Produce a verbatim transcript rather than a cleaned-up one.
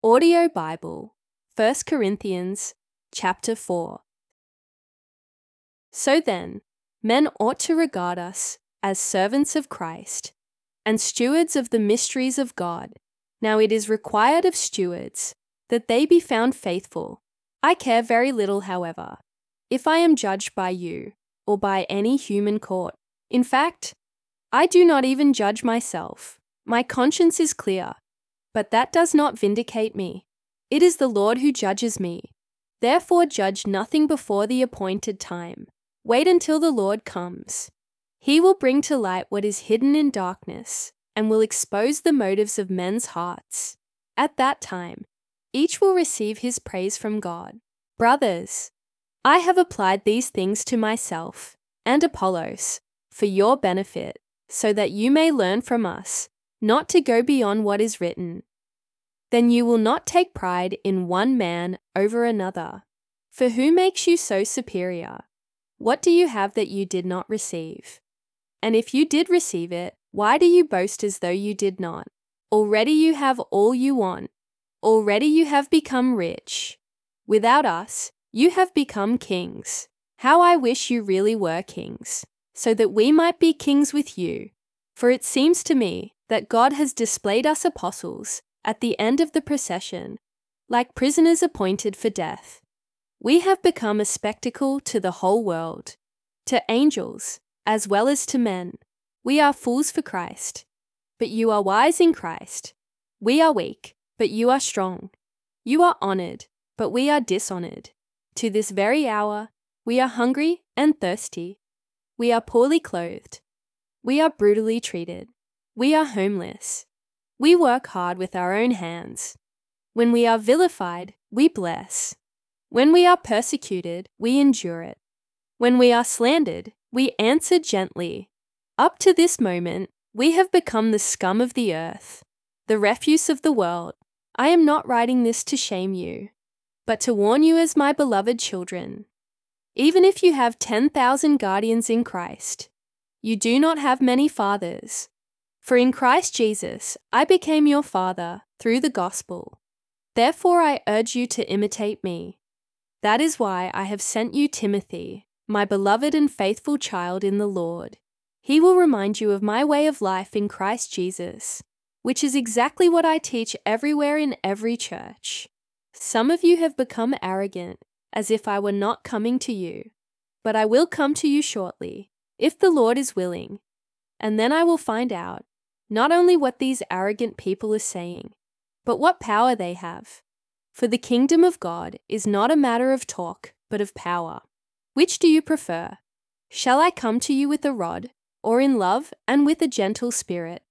Audio Bible, First Corinthians chapter four. So then, men ought to regard us as servants of Christ and stewards of the mysteries of God. Now it is required of stewards that they be found faithful. I care very little, however, if I am judged by you or by any human court. In fact, I do not even judge myself. My conscience is clear, but that does not vindicate me. It is the Lord who judges me. Therefore judge nothing before the appointed time. Wait until the Lord comes. He will bring to light what is hidden in darkness and will expose the motives of men's hearts. At that time, each will receive his praise from God. Brothers, I have applied these things to myself and Apollos for your benefit, so that you may learn from us not to go beyond what is written. Then you will not take pride in one man over another. For who makes you so superior? What do you have that you did not receive? And if you did receive it, why do you boast as though you did not? Already you have all you want. Already you have become rich. Without us, you have become kings. How I wish you really were kings, so that we might be kings with you. For it seems to me that God has displayed us apostles at the end of the procession, like prisoners appointed for death. We have become a spectacle to the whole world, to angels as well as to men. We are fools for Christ, but you are wise in Christ. We are weak, but you are strong. You are honored, but we are dishonored. To this very hour, we are hungry and thirsty. We are poorly clothed. We are brutally treated. We are homeless. We work hard with our own hands. When we are vilified, we bless. When we are persecuted, we endure it. When we are slandered, we answer gently. Up to this moment, we have become the scum of the earth, the refuse of the world. I am not writing this to shame you, but to warn you as my beloved children. Even if you have ten thousand guardians in Christ, you do not have many fathers. For in Christ Jesus, I became your father through the gospel. Therefore I urge you to imitate me. That is why I have sent you Timothy, my beloved and faithful child in the Lord. He will remind you of my way of life in Christ Jesus, which is exactly what I teach everywhere in every church. Some of you have become arrogant, as if I were not coming to you. But I will come to you shortly, if the Lord is willing, and then I will find out not only what these arrogant people are saying, but what power they have. For the kingdom of God is not a matter of talk, but of power. Which do you prefer? Shall I come to you with a rod, or in love and with a gentle spirit?